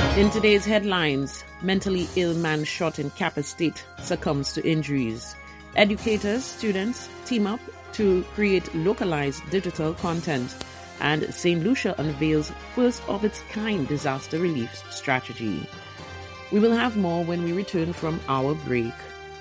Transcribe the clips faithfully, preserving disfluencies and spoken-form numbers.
In today's headlines, mentally ill man shot in Kappa State succumbs to injuries. Educators, students team up to create localized digital content. And Saint Lucia unveils first of its kind disaster relief strategy. We will have more when we return from our break.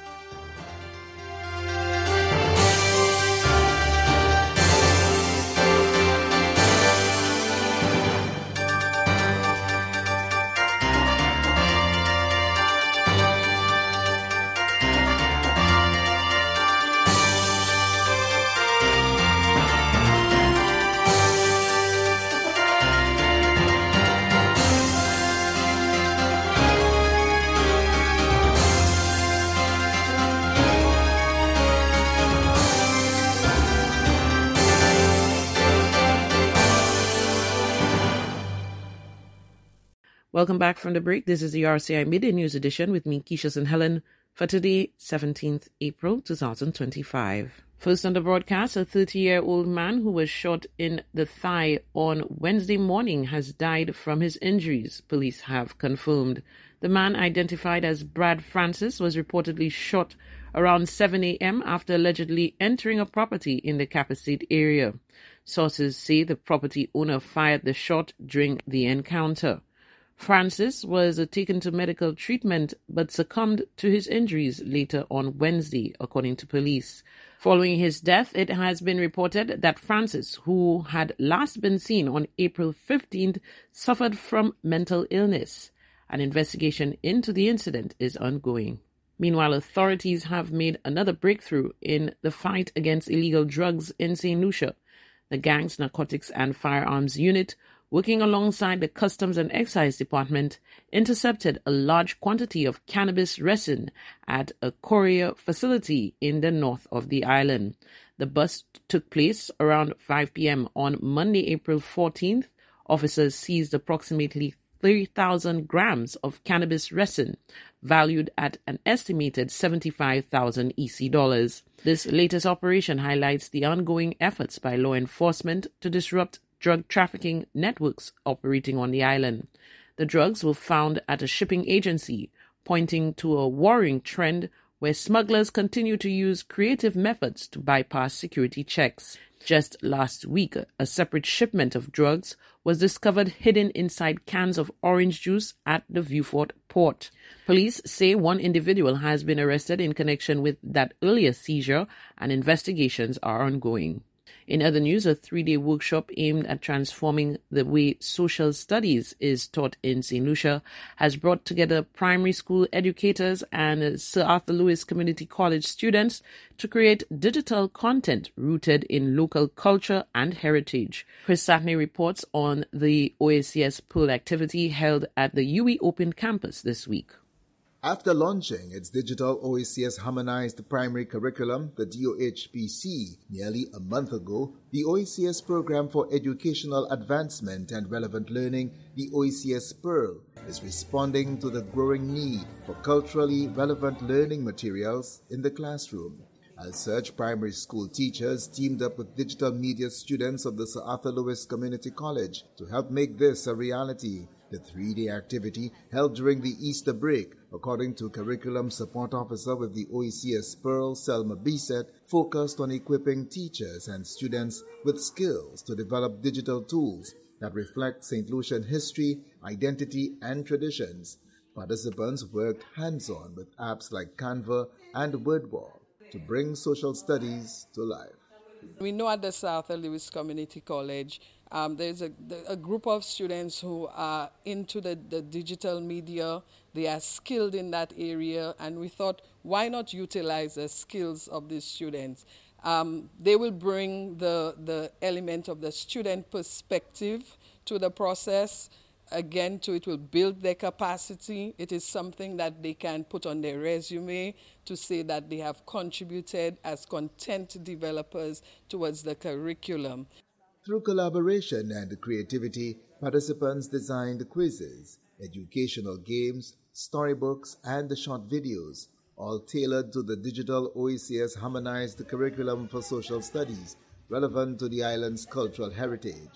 Welcome back from the break. This is the R C I Midday News Edition with me, Keisha and Helen, for today, seventeenth April twenty twenty-five. First on the broadcast, a thirty-year-old man who was shot in the thigh on Wednesday morning has died from his injuries, police have confirmed. The man, identified as Brad Francis, was reportedly shot around seven a.m. after allegedly entering a property in the Kappa State area. Sources say the property owner fired the shot during the encounter. Francis was taken to medical treatment but succumbed to his injuries later on Wednesday, according to police. Following his death, it has been reported that Francis, who had last been seen on April fifteenth, suffered from mental illness. An investigation into the incident is ongoing. Meanwhile, authorities have made another breakthrough in the fight against illegal drugs in Saint Lucia. The gang's Narcotics and Firearms Unit, working alongside the Customs and Excise Department, intercepted a large quantity of cannabis resin at a courier facility in the north of the island. The bust took place around five p.m. on Monday, April fourteenth. Officers seized approximately three thousand grams of cannabis resin, valued at an estimated seventy-five thousand E C dollars. This latest operation highlights the ongoing efforts by law enforcement to disrupt drug trafficking networks operating on the island. The drugs were found at a shipping agency, pointing to a worrying trend where smugglers continue to use creative methods to bypass security checks. Just last week, a separate shipment of drugs was discovered hidden inside cans of orange juice at the Vieux-Fort port. Police say one individual has been arrested in connection with that earlier seizure, and investigations are ongoing. In other news, a three-day workshop aimed at transforming the way social studies is taught in Saint Lucia has brought together primary school educators and Sir Arthur Lewis Community College students to create digital content rooted in local culture and heritage. Chris Satney reports on the O A C S Pearl activity held at the U W I Open campus this week. After launching its digital O A C S harmonized primary curriculum, the D O H P C, nearly a month ago, the O A C S Program for Educational Advancement and Relevant Learning, the O A C S Pearl, is responding to the growing need for culturally relevant learning materials in the classroom. As such, primary school teachers teamed up with digital media students of the Sir Arthur Lewis Community College to help make this a reality. The three-day activity, held during the Easter break, according to Curriculum Support Officer with the O A C S Pearl, Selma Bisset, focused on equipping teachers and students with skills to develop digital tools that reflect Saint Lucian history, identity, and traditions. Participants worked hands-on with apps like Canva and WordWall to bring social studies to life. We know at the Sir Arthur Lewis Community College, um, there's a, a group of students who are into the, the digital media. They are skilled in that area, and we thought, why not utilize the skills of these students? Um, they will bring the, the element of the student perspective to the process. Again, to it will build their capacity. It is something that they can put on their resume to say that they have contributed as content developers towards the curriculum. Through collaboration and creativity, participants designed quizzes, educational games, storybooks, and short videos, all tailored to the digital O A C S harmonized curriculum for social studies, relevant to the island's cultural heritage.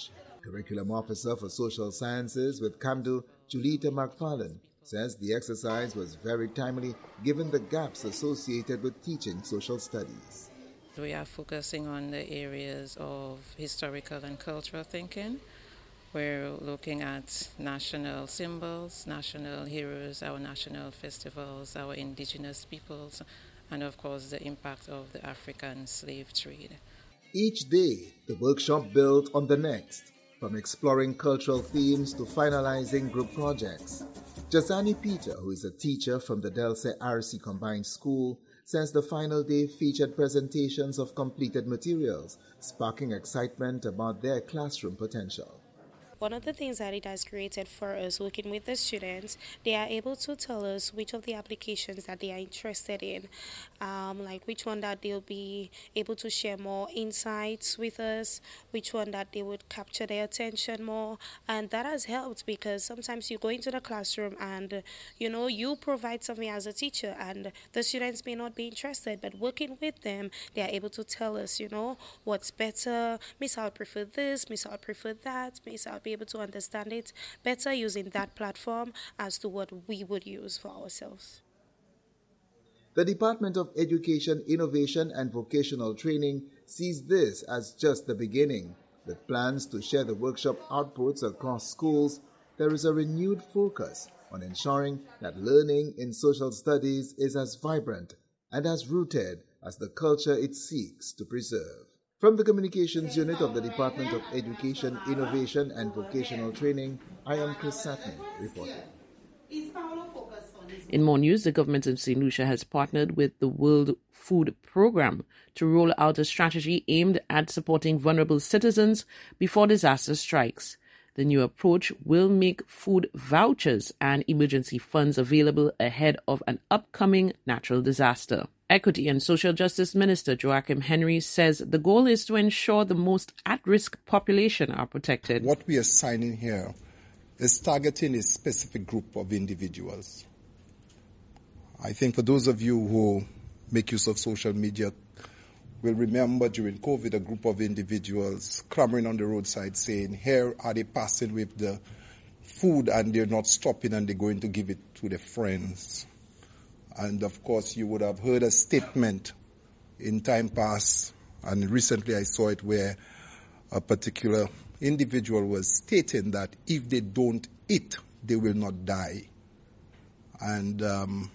Curriculum Officer for Social Sciences with CAMDU, Julita McFarlane, says the exercise was very timely given the gaps associated with teaching social studies. We are focusing on the areas of historical and cultural thinking. We're looking at national symbols, national heroes, our national festivals, our indigenous peoples, and of course the impact of the African slave trade. Each day, the workshop built on the next, from exploring cultural themes to finalizing group projects. Jasani Peter, who is a teacher from the Delse R C Combined School, says the final day featured presentations of completed materials, sparking excitement about their classroom potential. One of the things that it has created for us working with the students, they are able to tell us which of the applications that they are interested in, um, like which one that they'll be able to share more insights with us, which one that they would capture their attention more, and that has helped because sometimes you go into the classroom and, you know, you provide something as a teacher and the students may not be interested, but working with them, they are able to tell us, you know, what's better, Miss I would prefer this, Miss I would prefer that, Miss I would be able to understand it better using that platform as to what we would use for ourselves. The Department of Education, Innovation and Vocational Training sees this as just the beginning. With plans to share the workshop outputs across schools, there is a renewed focus on ensuring that learning in social studies is as vibrant and as rooted as the culture it seeks to preserve. From the Communications Unit of the Department of Education, Innovation and Vocational Training, I am Chris Satney reporting. In more news, the government of Saint Lucia has partnered with the World Food Programme to roll out a strategy aimed at supporting vulnerable citizens before disaster strikes. The new approach will make food vouchers and emergency funds available ahead of an upcoming natural disaster. Equity and Social Justice Minister Joachim Henry says the goal is to ensure the most at-risk population are protected. What we are signing here is targeting a specific group of individuals. I think for those of you who make use of social media will remember during COVID a group of individuals clamoring on the roadside saying, here are they passing with the food and they're not stopping and they're going to give it to their friends. And of course, you would have heard a statement in time past, and recently I saw it where a particular individual was stating that if they don't eat, they will not die. And um,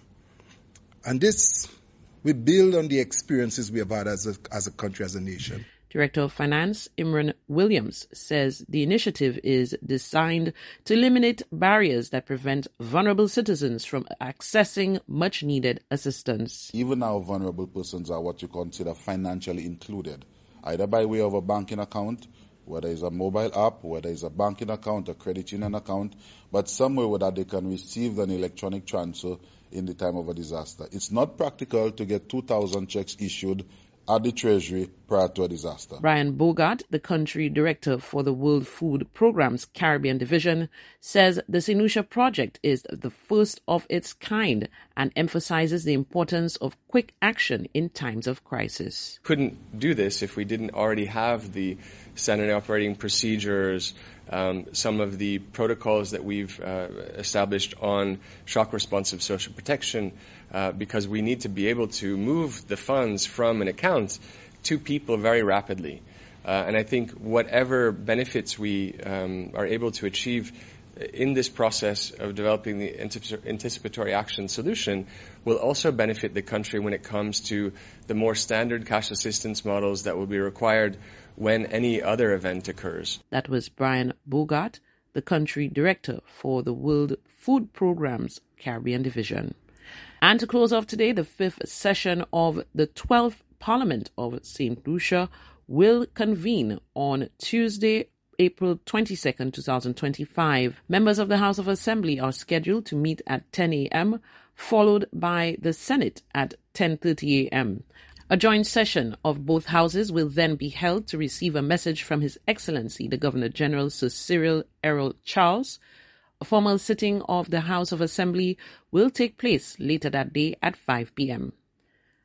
and this, we build on the experiences we have had as a, as a country, as a nation. Director of Finance Imran Williams says the initiative is designed to eliminate barriers that prevent vulnerable citizens from accessing much-needed assistance. Even now, vulnerable persons are what you consider financially included, either by way of a banking account, whether it's a mobile app, whether it's a banking account, a credit union account, but somewhere where that they can receive an electronic transfer in the time of a disaster. It's not practical to get two thousand checks issued at the Treasury prior to a disaster. Brian Bogart, the country director for the World Food Programme's Caribbean Division, says the Saint Lucia project is the first of its kind and emphasizes the importance of quick action in times of crisis. Couldn't do this if we didn't already have the standard operating procedures, um, some of the protocols that we've uh, established on shock responsive social protection, uh, because we need to be able to move the funds from an account to people very rapidly. Uh, and I think whatever benefits we um, are able to achieve in this process of developing the anticipatory action solution will also benefit the country when it comes to the more standard cash assistance models that will be required when any other event occurs. That was Brian Bogart, the country director for the World Food Programme's Caribbean Division. And to close off today, the fifth session of the twelfth Parliament of Saint Lucia will convene on Tuesday, April twenty-second, twenty twenty-five. Members of the House of Assembly are scheduled to meet at ten a.m., followed by the Senate at ten thirty a.m. A joint session of both houses will then be held to receive a message from His Excellency, the Governor-General Sir Cyril Errol Charles. A formal sitting of the House of Assembly will take place later that day at five p.m.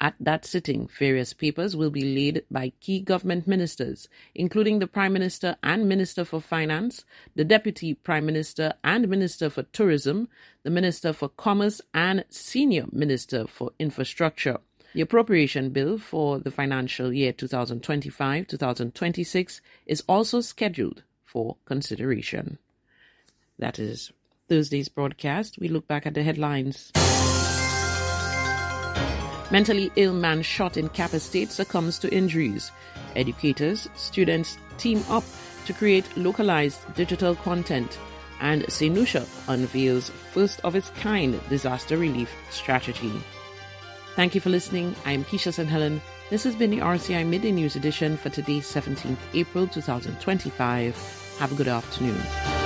At that sitting, various papers will be laid by key government ministers, including the Prime Minister and Minister for Finance, the Deputy Prime Minister and Minister for Tourism, the Minister for Commerce and Senior Minister for Infrastructure. The appropriation bill for the financial year twenty twenty-five to twenty twenty-six is also scheduled for consideration. That is Thursday's broadcast. We look back at the headlines. Mentally ill man shot in Cap Estate succumbs to injuries. Educators, students team up to create localized digital content. And Senusha unveils first of its kind disaster relief strategy. Thank you for listening. I am Keisha Saint Helen. This has been the R C I Midday News Edition for today, seventeenth April twenty twenty-five. Have a good afternoon.